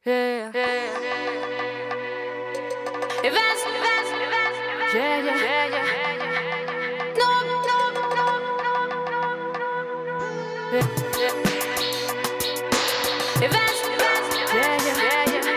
Yeah, yeah, events, yeah, yeah, yeah. No, events, yeah, yeah, yeah.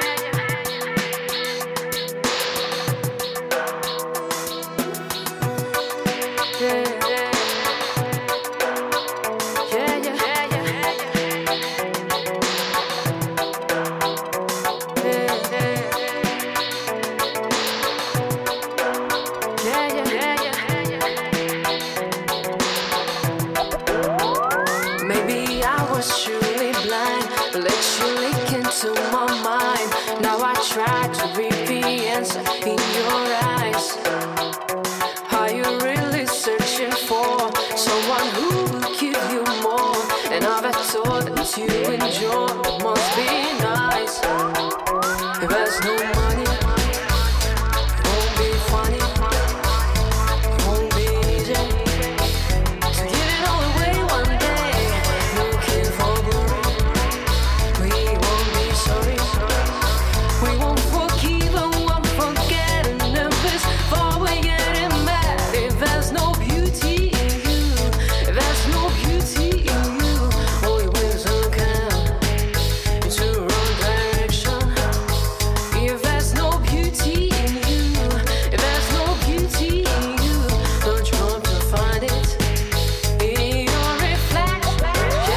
Maybe I was truly blind, let you leak into my mind. Now I try to read the answer in your eyes. Are you really searching for someone who will give you more? And I've been told that you enjoy, it must be nice. If there's no money, it won't be funny, it won't be easy to give it all away one day. Looking for glory, we won't be sorry. We won't forgive and won't forget, and nervous for we're getting mad. If there's no beauty in you, if there's no beauty in you, all your wings will come into the wrong direction. If there's no beauty in you, if there's no beauty in you, don't you want to find it in your reflection?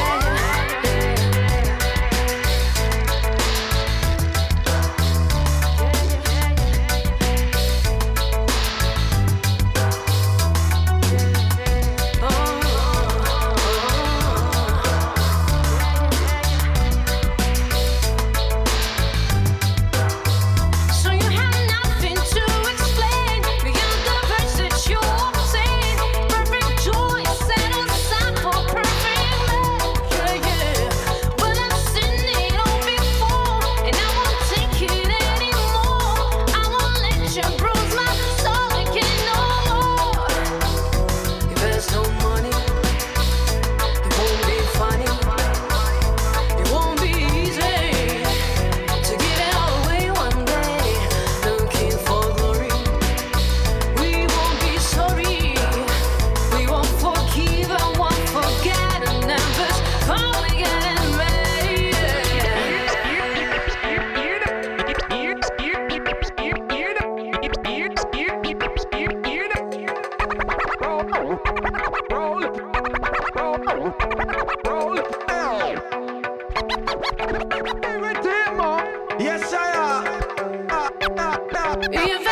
So you have nothing to explain beyond the words that you're saying. Perfect joy set aside for perfect love. Yeah, yeah. But I've seen it all before, and I won't take it anymore. I won't let you bruise my soul again no more. If there's no money, it won't be funny, it won't be easy to give it all away one day. Looking for glory, we won't be sorry. We won't forgive and won't forget, and never's falling getting ready. Yes, I am. If